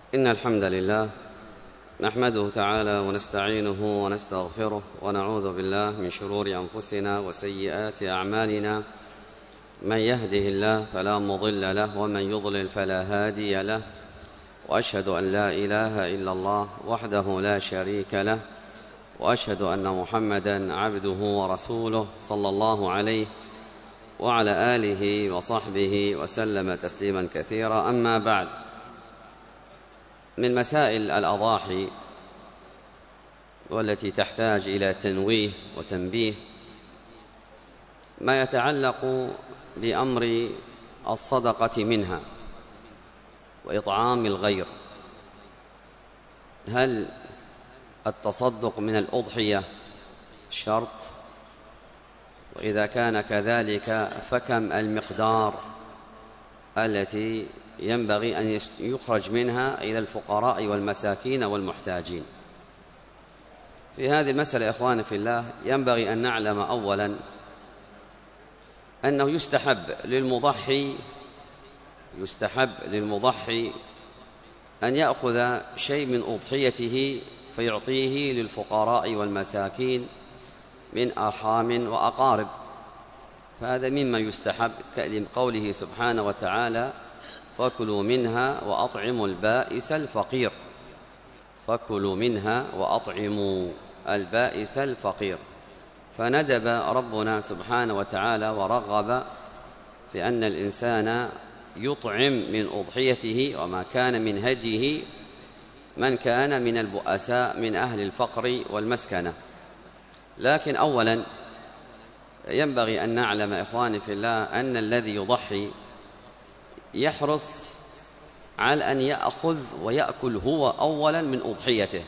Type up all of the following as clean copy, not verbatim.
إن الحمد لله نحمده تعالى ونستعينه ونستغفره ونعوذ بالله من شرور أنفسنا وسيئات أعمالنا. من يهده الله فلا مضل له ومن يضلل فلا هادي له، وأشهد أن لا إله إلا الله وحده لا شريك له، وأشهد أن محمدا عبده ورسوله صلى الله عليه وعلى آله وصحبه وسلم تسليما كثيرا. أما بعد، من مسائل الأضاحي والتي تحتاج إلى تنويه وتنبيه ما يتعلق بأمر الصدقة منها وإطعام الغير. هل التصدق من الأضحية شرط؟ وإذا كان كذلك فكم المقدار التي ينبغي أن يخرج منها إلى الفقراء والمساكين والمحتاجين؟ في هذه المسألة إخواني في الله ينبغي أن نعلم أولا أنه يستحب للمضحي أن يأخذ شيء من أضحيته فيعطيه للفقراء والمساكين من أرحام وأقارب، فهذا مما يستحب كقوله سبحانه وتعالى: فكلوا منها وأطعموا البائس الفقير. فكلوا منها وأطعموا البائس الفقير. فندب ربنا سبحانه وتعالى ورغب في أن الإنسان يطعم من أضحيته وما كان من هديه من كان من البؤساء من أهل الفقر والمسكنة. لكن أولا ينبغي أن نعلم إخواني في الله أن الذي يضحي يحرص على أن يأخذ ويأكل هو أولا من أضحيته،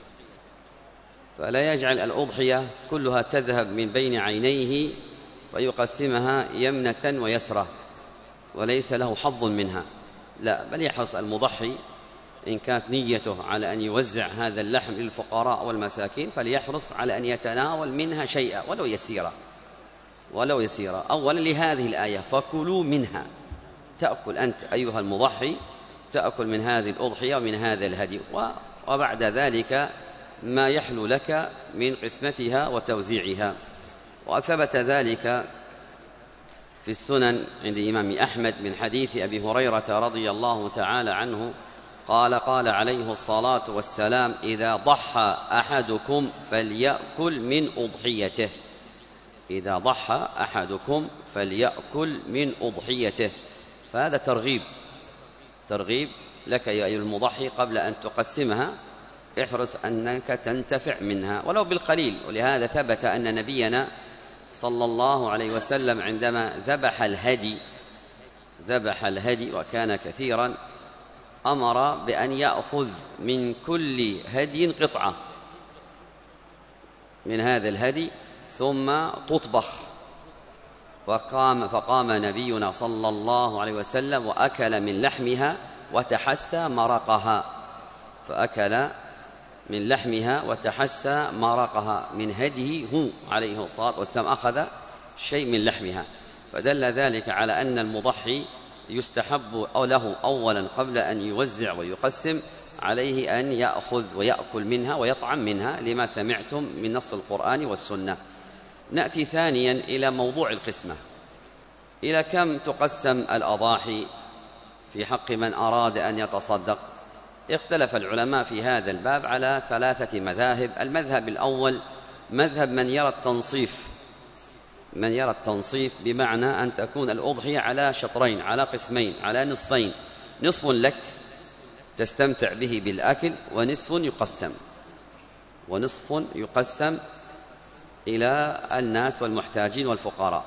فلا يجعل الأضحية كلها تذهب من بين عينيه فيقسمها يمنة ويسرة وليس له حظ منها، لا، بل يحرص المضحي إن كانت نيته على أن يوزع هذا اللحم للفقراء والمساكين فليحرص على أن يتناول منها شيئا ولو يسيرا أولا لهذه الآية: فكلوا منها. تأكل أنت أيها المضحي، تأكل من هذه الأضحية ومن هذا الهدي، وبعد ذلك ما يحلو لك من قسمتها وتوزيعها. وثبت ذلك في السنن عند الإمام أحمد من حديث أبي هريرة رضي الله تعالى عنه قال عليه الصلاة والسلام: إذا ضحى أحدكم فليأكل من أضحيته. إذا ضحى أحدكم فليأكل من أضحيته. فهذا ترغيب لك يا أيها المضحي قبل أن تقسمها، احرص أنك تنتفع منها ولو بالقليل. ولهذا ثبت أن نبينا صلى الله عليه وسلم عندما ذبح الهدي وكان كثيرا أمر بأن يأخذ من كل هدي قطعة من هذا الهدي ثم تطبخ. فقام نبينا صلى الله عليه وسلم وأكل من لحمها وتحسى مرقها، فأكل من لحمها وتحسى مرقها من هديه هو عليه الصلاة والسلام، أخذ شيء من لحمها. فدل ذلك على أن المضحي يستحب له أولا قبل أن يوزع ويقسم عليه أن يأخذ ويأكل منها ويطعم منها لما سمعتم من نص القرآن والسنة. نأتي ثانيا إلى موضوع القسمة: إلى كم تقسم الأضاحي في حق من أراد أن يتصدق؟ اختلف العلماء في هذا الباب على 3 مذاهب. المذهب الأول مذهب من يرى التنصيف، بمعنى أن تكون الأضحية على شطرين، على قسمين، على نصفين: نصف لك تستمتع به بالأكل، ونصف يقسم إلى الناس والمحتاجين والفقراء.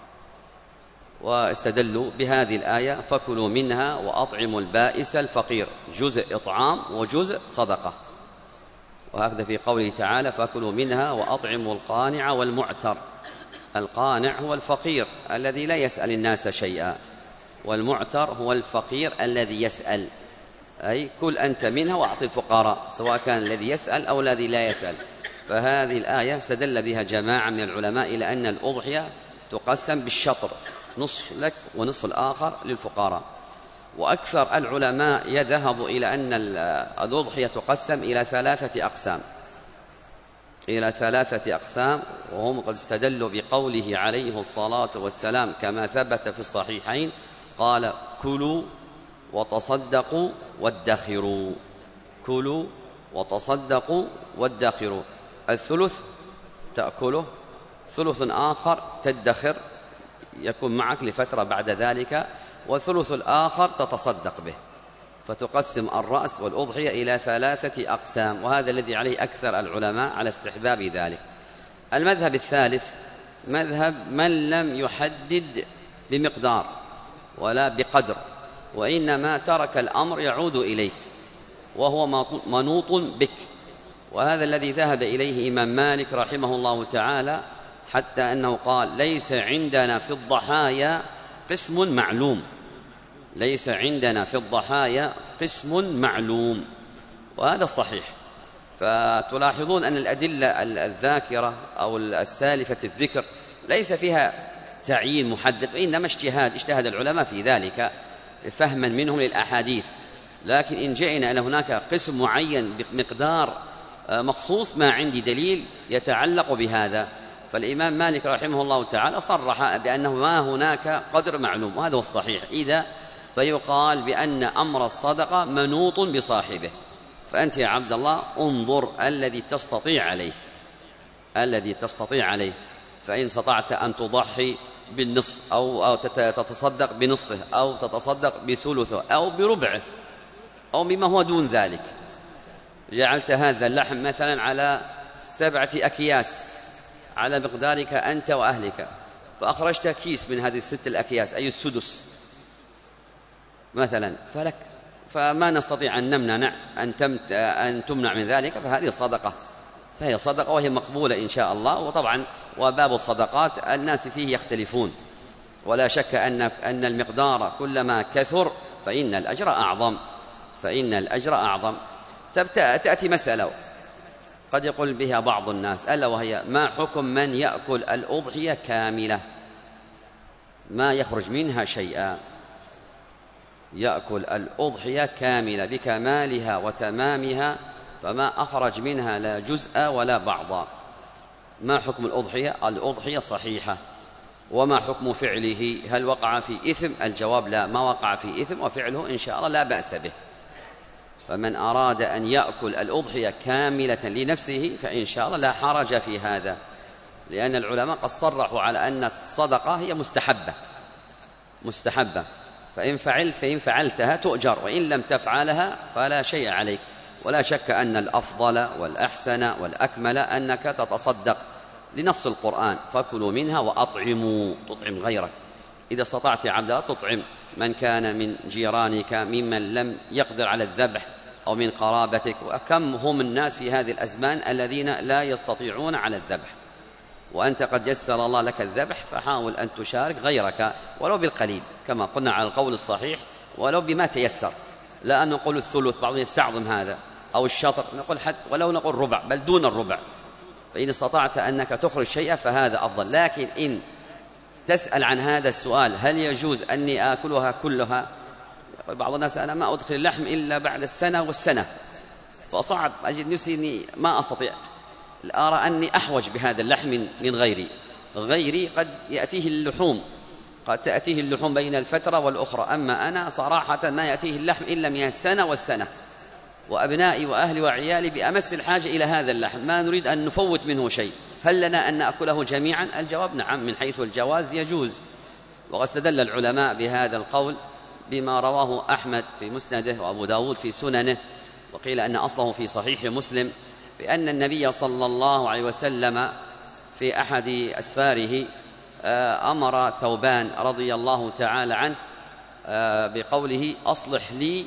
واستدلوا بهذه الآية: فكلوا منها وأطعموا البائس الفقير، جزء إطعام وجزء صدقة. وهكذا في قوله تعالى: فكلوا منها وأطعموا القانع والمعتر. القانع هو الفقير الذي لا يسأل الناس شيئا، والمعتر هو الفقير الذي يسأل، أي كل أنت منها وأعطي الفقراء، سواء كان الذي يسأل أو الذي لا يسأل. فهذه الآية استدل بها جماعة من العلماء إلى أن الأضحية تقسم بالشطر، نصف لك ونصف الآخر للفقراء. وأكثر العلماء يذهب إلى أن الأضحية تقسم إلى 3 أقسام، إلى 3 أقسام، وهم قد استدلوا بقوله عليه الصلاة والسلام كما ثبت في الصحيحين، قال: كلوا وتصدقوا وادخروا. كلوا وتصدقوا وادخروا. الثلث تأكله، ثلث آخر تدخر يكون معك لفترة بعد ذلك، والثلث الآخر تتصدق به. فتقسم الرأس والأضحية إلى 3 أقسام، وهذا الذي عليه أكثر العلماء على استحباب ذلك. المذهب الثالث مذهب من لم يحدد بمقدار ولا بقدر، وإنما ترك الأمر يعود إليك وهو منوط بك، وهذا الذي ذهب إليه إمام مالك رحمه الله تعالى، حتى أنه قال: ليس عندنا في الضحايا قسم معلوم، ليس عندنا في الضحايا قسم معلوم، وهذا الصحيح. فتلاحظون أن الأدلة الذاكرة أو السالفة الذكر ليس فيها تعيين محدد، وإنما اجتهاد العلماء في ذلك فهما منهم للأحاديث. لكن إن جئنا إلى هناك قسم معين بمقدار مخصوص، ما عندي دليل يتعلق بهذا. فالإمام مالك رحمه الله تعالى صرح بأنه ما هناك قدر معلوم، وهذا هو الصحيح. إذا فيقال بأن أمر الصدقة منوط بصاحبه. فأنت يا عبد الله انظر الذي تستطيع عليه، الذي تستطيع عليه. فإن استطعت أن تضحي بالنصف أو تتصدق بنصفه أو تتصدق بثلثه أو بربعه أو بما هو دون ذلك، جعلت هذا اللحم مثلا على 7 أكياس على مقدارك أنت وأهلك، فأخرجت كيس من هذه 6 الأكياس أي السدس مثلا، فلك. فما نستطيع أن نمنع أن تمنع من ذلك، فهذه صدقة، فهي صدقة وهي مقبولة إن شاء الله. وطبعا وباب الصدقات الناس فيه يختلفون، ولا شك أن المقدار كلما كثر فإن الأجر أعظم، فإن الأجر أعظم. تأتي مسألة قد يقول بها بعض الناس، ألا وهي: ما حكم من يأكل الأضحية كاملة ما يخرج منها شيئا؟ يأكل الأضحية كاملة بكمالها وتمامها، فما أخرج منها لا جزء ولا بعضا. ما حكم الأضحية؟ الأضحية صحيحة. وما حكم فعله؟ هل وقع في إثم؟ الجواب: لا، ما وقع في إثم، وفعله إن شاء الله لا بأس به. فمن أراد أن يأكل الأضحية كاملة لنفسه فإن شاء الله لا حرج في هذا، لأن العلماء قد صرحوا على أن الصدقة هي مستحبة، فإن فعلتها تؤجر، وإن لم تفعلها فلا شيء عليك. ولا شك أن الأفضل والأحسن والأكمل أنك تتصدق لنص القرآن: فكلوا منها وأطعموا، تطعم غيرك. إذا استطعت يا عبد الله تطعم من كان من جيرانك ممن لم يقدر على الذبح أو من قرابتك، وكم هم الناس في هذه الأزمان الذين لا يستطيعون على الذبح، وأنت قد يسر الله لك الذبح، فحاول أن تشارك غيرك ولو بالقليل، كما قلنا على القول الصحيح، ولو بما تيسر. لا أن نقول الثلث، بعضهم يستعظم هذا، أو الشطر، نقول حتى ولو نقول ربع، بل دون الربع. فإن استطعت أنك تخرج شيئا فهذا أفضل. لكن إن تسأل عن هذا السؤال: هل يجوز أني آكلها كلها؟ يقول بعض الناس: أنا ما أدخل اللحم إلا بعد السنة والسنة، فصعب، أجد نفسي أني ما أستطيع، أرى أني أحوج بهذا اللحم من غيري قد يأتيه اللحوم، قد تأتيه اللحوم بين الفترة والأخرى، أما أنا صراحة ما يأتيه اللحم إلا من السنة والسنة، وأبنائي وأهلي وعيالي بأمس الحاجة إلى هذا اللحم، ما نريد أن نفوت منه شيء. هل لنا أن نأكله جميعا؟ الجواب: نعم، من حيث الجواز يجوز. وقد استدل العلماء بهذا القول بما رواه أحمد في مسنده وأبو داود في سننه، وقيل أن أصله في صحيح مسلم، بأن النبي صلى الله عليه وسلم في أحد أسفاره أمر ثوبان رضي الله تعالى عنه بقوله: أصلح لي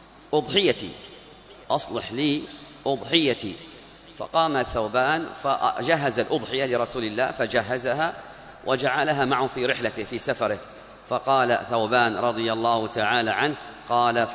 أضحيتي. فقام ثوبان فجهز الأضحية لرسول الله، فجهزها وجعلها معه في رحلته في سفره. فقال ثوبان رضي الله تعالى عنه، قال: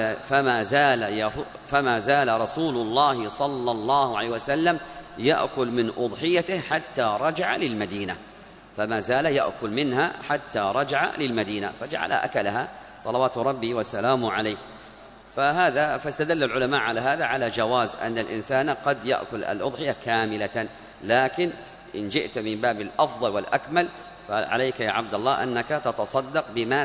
فما زال رسول الله صلى الله عليه وسلم يأكل من أضحيته حتى رجع للمدينة، فما زال يأكل منها حتى رجع للمدينة، فجعل أكلها صلوات ربي وسلامه عليه. فاستدل العلماء على هذا على جواز أن الإنسان قد يأكل الأضحية كاملة، لكن إن جئت من باب الأفضل والأكمل فعليك يا عبد الله أنك تتصدق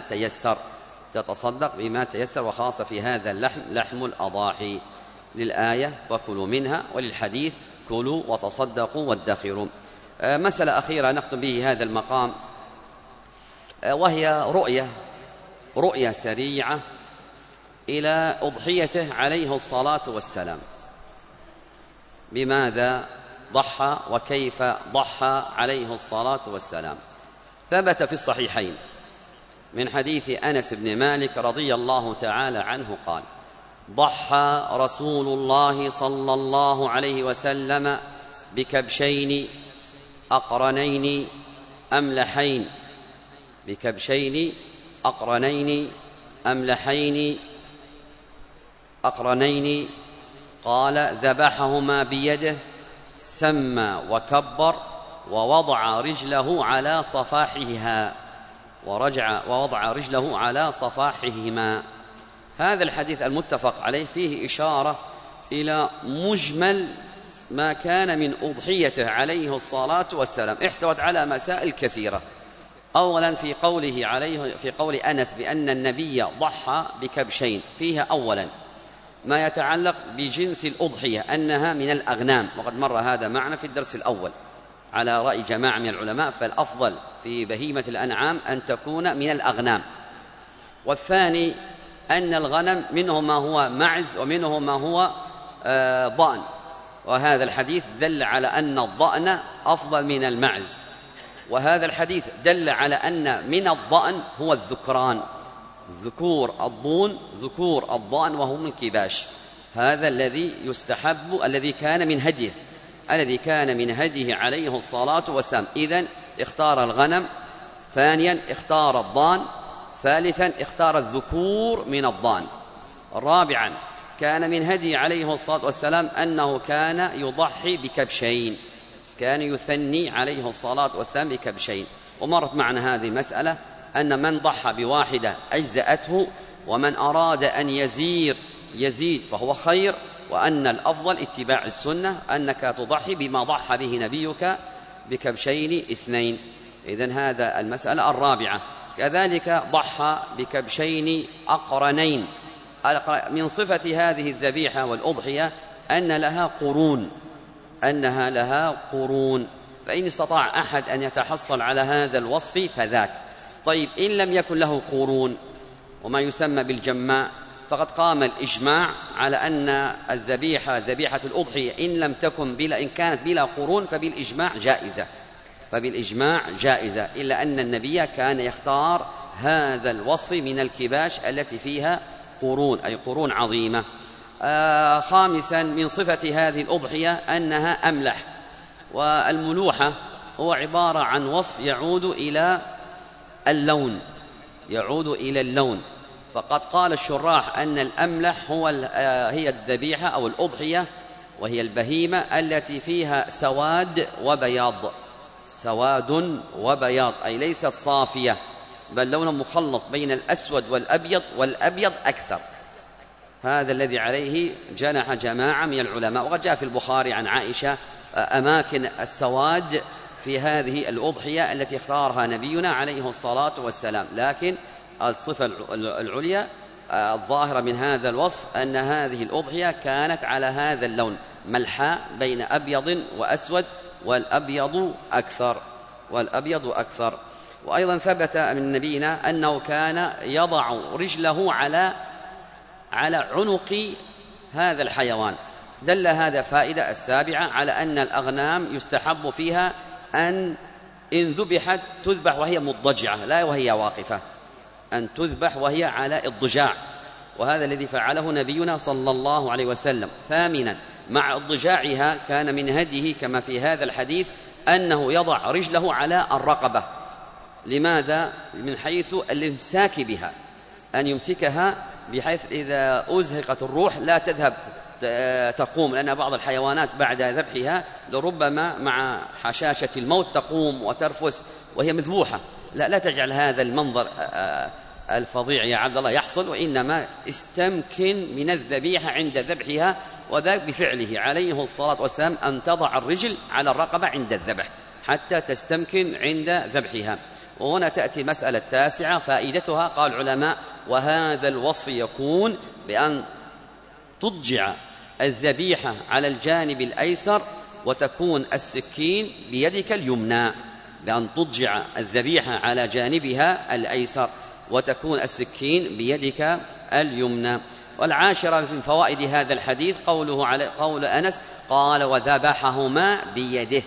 بما تيسر، وخاصة في هذا اللحم، لحم الأضاحي، للآية فكلوا منها، وللحديث كلوا وتصدقوا وادخروا. مسألة أخيرة نختم به هذا المقام، وهي رؤية سريعة إلى أضحيته عليه الصلاة والسلام، بماذا ضحى وكيف ضحى عليه الصلاة والسلام. ثبت في الصحيحين من حديث أنس بن مالك رضي الله تعالى عنه قال: ضحى رسول الله صلى الله عليه وسلم بكبشين أقرنين أملحين قال: ذبحهما بيده، سمى وكبر، ووضع رجله على صفاحهما. هذا الحديث المتفق عليه فيه إشارة إلى مجمل ما كان من أضحيته عليه الصلاة والسلام، احتوت على مسائل كثيرة. أولا في قول أنس بأن النبي ضحى بكبشين، فيها أولا ما يتعلق بجنس الأضحية أنها من الأغنام، وقد مر هذا معنا في الدرس الأول على رأي جماعة من العلماء، فالأفضل في بهيمة الأنعام أن تكون من الأغنام. والثاني أن الغنم منه ما هو معز ومنه ما هو ضأن، وهذا الحديث دل على أن الضأن أفضل من المعز، وهذا الحديث دل على أن من الضأن هو الذكران، ذكور الضأن وهم الكباش. هذا الذي يستحب، الذي كان من هديه عليه الصلاة والسلام. إذن اختار الغنم، ثانيا اختار الضأن، ثالثا اختار الذكور من الضأن، رابعا كان من هدي عليه الصلاة والسلام أنه كان يضحي بكبشين، كان يثني عليه الصلاة والسلام بكبشين. ومرت معنا هذه المسألة أن من ضحى بواحدة أجزأته، ومن أراد أن يزيد فهو خير، وأن الأفضل اتباع السنة، أنك تضحي بما ضحى به نبيك بكبشين اثنين. إذن هذا المسألة الرابعة. كذلك ضحى بكبشين أقرنين. من صفة هذه الذبيحة والأضحية أنها لها قرون، فإن استطاع أحد أن يتحصل على هذا الوصف فذاك. طيب إن لم يكن له قرون وما يسمى بالجماع، فقد قام الإجماع على أن ذبيحة الأضحية إن كانت بلا قرون فبالإجماع جائزة، إلا أن النبي كان يختار هذا الوصف من الكباش التي فيها قرون، أي قرون عظيمة. خامسا من صفة هذه الأضحية أنها أملح، والملوحة هو عبارة عن وصف يعود إلى اللون، فقد قال الشراح أن الأملح هي الذبيحة أو الأضحية، وهي البهيمة التي فيها سواد وبياض، أي ليست صافية، بل لونها مخلط بين الأسود والأبيض أكثر. هذا الذي عليه جنح جماعة من العلماء. وقد جاء في البخاري عن عائشة أماكن السواد في هذه الأضحية التي اختارها نبينا عليه الصلاة والسلام، لكن الصفة العليا الظاهرة من هذا الوصف أن هذه الأضحية كانت على هذا اللون، ملحاء بين أبيض وأسود، والأبيض أكثر. وأيضا ثبت من نبينا أنه كان يضع رجله على عنق هذا الحيوان. دل هذا فائدة السابعة على أن الأغنام يستحب فيها أن إن ذبحت تذبح وهي مضجعة، لا وهي واقفة، أن تذبح وهي على اضجاع، وهذا الذي فعله نبينا صلى الله عليه وسلم. ثامنا مع اضجاعها كان من هديه كما في هذا الحديث أنه يضع رجله على الرقبة. لماذا؟ من حيث الامساك بها، أن يمسكها بحيث إذا أزهقت الروح لا تذهب تقوم، لأن بعض الحيوانات بعد ذبحها لربما مع حشاشة الموت تقوم وترفس وهي مذبوحة. لا تجعل هذا المنظر الفظيع يا عبد الله يحصل، وإنما استمكن من الذبيحة عند ذبحها، وذاك بفعله عليه الصلاة والسلام أن تضع الرجل على الرقبة عند الذبح حتى تستمكن عند ذبحها. وهنا تأتي مسألة تاسعة فائدتها، قال العلماء: وهذا الوصف يكون بأن تضجع الذبيحة على الجانب الأيسر وتكون السكين بيدك اليمنى، بأن تضجع الذبيحة على جانبها الأيسر وتكون السكين بيدك اليمنى. والعاشرة من فوائد هذا الحديث قول أنس قال: وذبحهما بيده،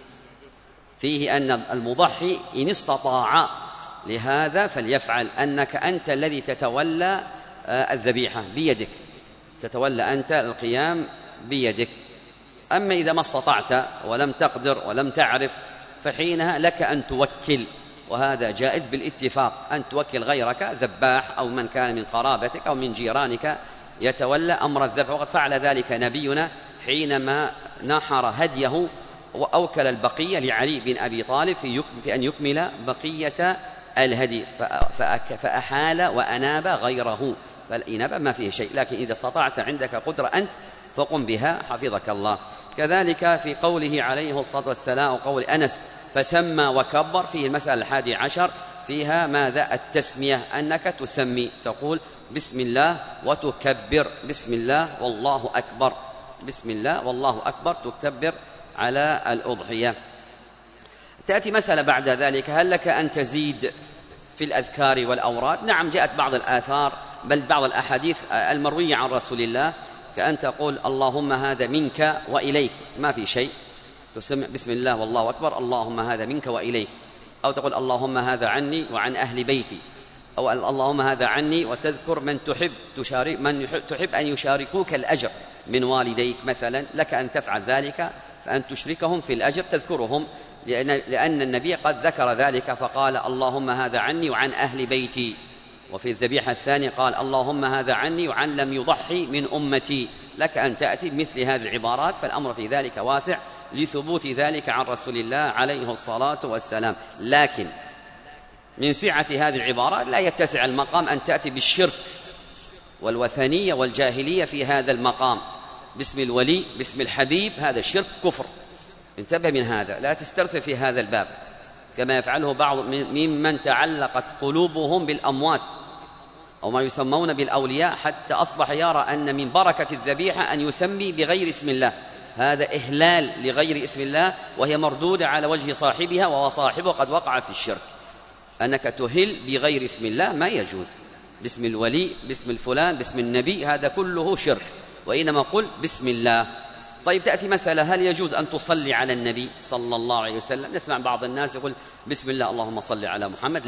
فيه أن المضحي إن استطاع لهذا فليفعل، أنك أنت الذي تتولى الذبيحة بيدك، تتولى أنت القيام بيدك. أما إذا ما استطعت ولم تقدر ولم تعرف فحينها لك أن توكل، وهذا جائز بالاتفاق، أن توكل غيرك ذباح أو من كان من قرابتك أو من جيرانك يتولى أمر الذبح. وقد فعل ذلك نبينا حينما نحر هديه وأوكل البقية لعلي بن أبي طالب في أن يكمل بقية الهدي، فأحال وأناب غيره، فالإنابة ما فيه شيء، لكن إذا استطعت عندك قدرة أنت فقم بها حفظك الله. كذلك في قوله عليه الصلاة والسلام وقول أنس: فسمى وكبر، فيه المسألة 11 فيها ماذا؟ التسمية، أنك تسمي، تقول بسم الله وتكبر بسم الله والله أكبر، بسم الله والله أكبر، تكبر على الأضحية. تأتي مسألة بعد ذلك: هل لك أن تزيد في الأذكار والأوراد؟ نعم، جاءت بعض الآثار بل بعض الأحاديث المروية عن رسول الله كأن تقول اللهم هذا منك وإليك، ما في شيء، تسمع بسم الله والله أكبر اللهم هذا منك وإليك، أو تقول اللهم هذا عني وعن أهل بيتي، أو اللهم هذا عني، وتذكر من تحب أن يشاركوك الأجر من والديك مثلا، لك أن تفعل ذلك، فأن تشركهم في الأجر تذكرهم، لأن النبي قد ذكر ذلك فقال اللهم هذا عني وعن أهل بيتي. وفي الذبيحة الثانية قال اللهم هذا عني وعن لم يضحي من أمتي، لك أن تأتي بمثل هذه العبارات، فالأمر في ذلك واسع لثبوت ذلك عن رسول الله عليه الصلاة والسلام. لكن من سعة هذه العبارات لا يتسع المقام أن تأتي بالشرك والوثنية والجاهلية في هذا المقام، باسم الولي باسم الحبيب، هذا الشرك كفر، انتبه من هذا، لا تسترسل في هذا الباب كما يفعله بعض ممن تعلقت قلوبهم بالأموات أو ما يسمون بالأولياء، حتى أصبح يرى أن من بركة الذبيحة أن يسمي بغير اسم الله، هذا إهلال لغير اسم الله، وهي مردودة على وجه صاحبها، وصاحبه قد وقع في الشرك، أنك تهل بغير اسم الله ما يجوز، باسم الولي باسم الفلان باسم النبي، هذا كله شرك، وإنما قل بسم الله. طيب تأتي مسألة: هل يجوز أن تصلي على النبي صلى الله عليه وسلم؟ نسمع بعض الناس يقول بسم الله اللهم صل على محمد،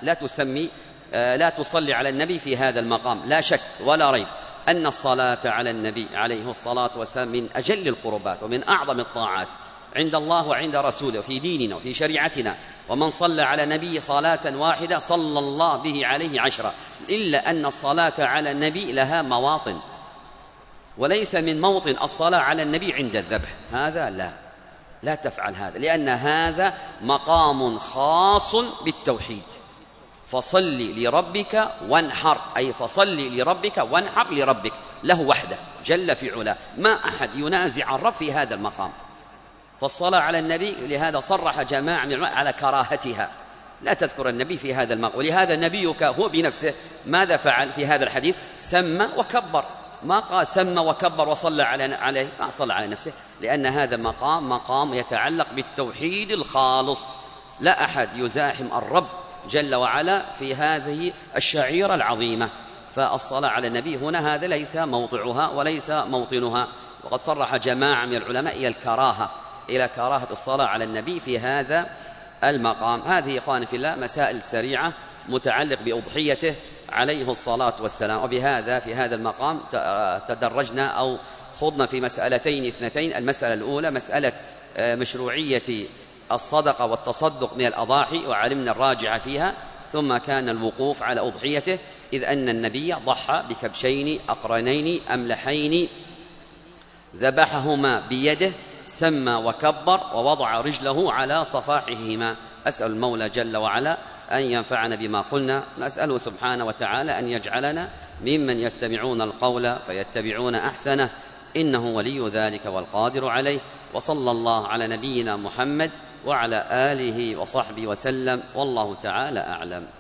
لا تصلي على النبي في هذا المقام. لا شك ولا ريب أن الصلاة على النبي عليه الصلاة والسلام من أجل القربات ومن أعظم الطاعات عند الله وعند رسوله في ديننا وفي شريعتنا، ومن صلى على النبي صلاة واحدة صلى الله به عليه 10، إلا أن الصلاة على النبي لها مواطن، وليس من موطن الصلاة على النبي عند الذبح، هذا لا تفعل هذا، لأن هذا مقام خاص بالتوحيد. فصل لربك وانحر، أي فصل لربك وانحر لربك، له وحده جل في علاه، ما أحد ينازع الرب في هذا المقام. فالصلاة على النبي لهذا صرح جماعة من العلماء على كراهتها، لا تذكر النبي في هذا المقام، ولهذا نبيك هو بنفسه ماذا فعل في هذا الحديث؟ سمى وكبر، ما قال سمى وكبر وصلى عليه، ما صلى على نفسه، لأن هذا مقام يتعلق بالتوحيد الخالص، لا أحد يزاحم الرب جل وعلا في هذه الشعيرة العظيمة. فالصلاة على النبي هنا هذا ليس موضعها وليس موطنها، وقد صرح جماعة من العلماء إلى كراهة الصلاة على النبي في هذا المقام. هذه إخواني في الله مسائل سريعة متعلق بأضحيته عليه الصلاة والسلام. وبهذا في هذا المقام تدرجنا أو خضنا في مسألتين اثنتين. المسألة الأولى مسألة مشروعية الصدقة والتصدق من الأضاحي، وعلمنا الراجع فيها، ثم كان الوقوف على أضحيته، إذ أن النبي ضحى بكبشين أقرنين أملحين ذبحهما بيده، سمى وكبر ووضع رجله على صفاحهما. أسأل المولى جل وعلا أن ينفعنا بما قلنا. نسأله سبحانه وتعالى أن يجعلنا ممن يستمعون القول فيتبعون أحسنه، إنه ولي ذلك والقادر عليه. وصلى الله على نبينا محمد وعلى آله وصحبه وسلم، والله تعالى أعلم.